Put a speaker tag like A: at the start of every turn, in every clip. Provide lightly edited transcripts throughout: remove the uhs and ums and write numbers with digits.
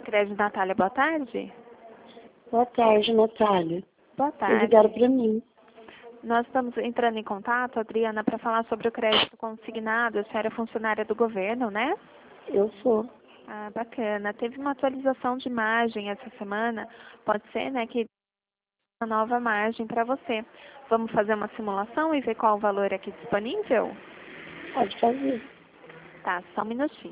A: Crédito Natália, boa tarde.
B: Boa tarde, Natália.
A: Boa
B: Vocês
A: tarde.
B: ligaram para mim.
A: Nós estamos entrando em contato, Adriana, para falar sobre o crédito consignado. A senhora é funcionária do governo, né?
B: Eu sou.
A: Ah, bacana. Teve uma atualização de margem essa semana. Pode ser, né, que uma nova margem para você. Vamos fazer uma simulação e ver qual o valor aqui disponível?
B: Pode fazer.
A: Tá, só um minutinho.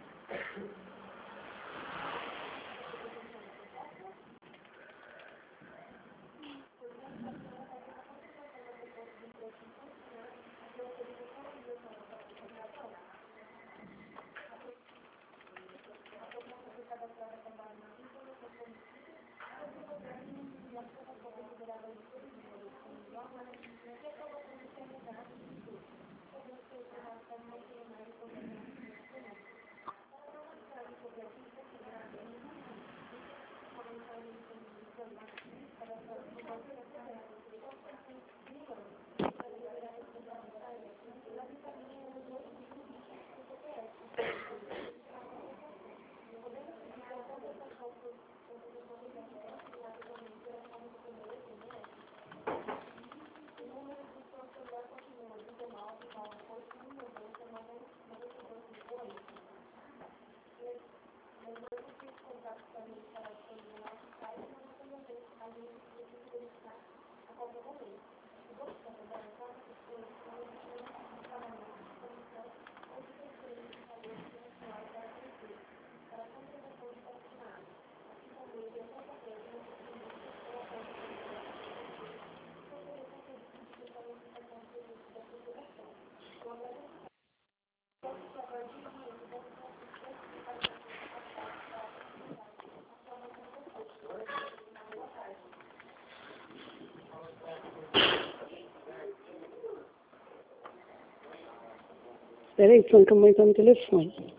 B: Espera aí, Franca, a mãe tá no telefone.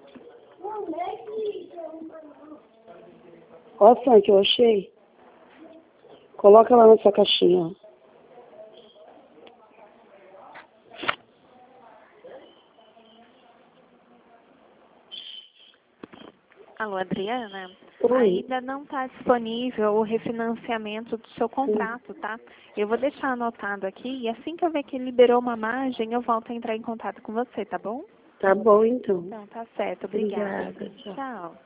B: Ó, Franca, eu achei. Coloca lá na sua caixinha, ó.
A: Alô, Adriana?
B: Oi.
A: Ainda não está disponível o refinanciamento do seu contrato, tá? Eu vou deixar anotado aqui e assim que eu ver que liberou uma margem, eu volto a entrar em contato com você, tá bom?
B: Tá bom, então.
A: Então, tá certo. Obrigada.
B: Obrigada, tchau.
A: Tchau.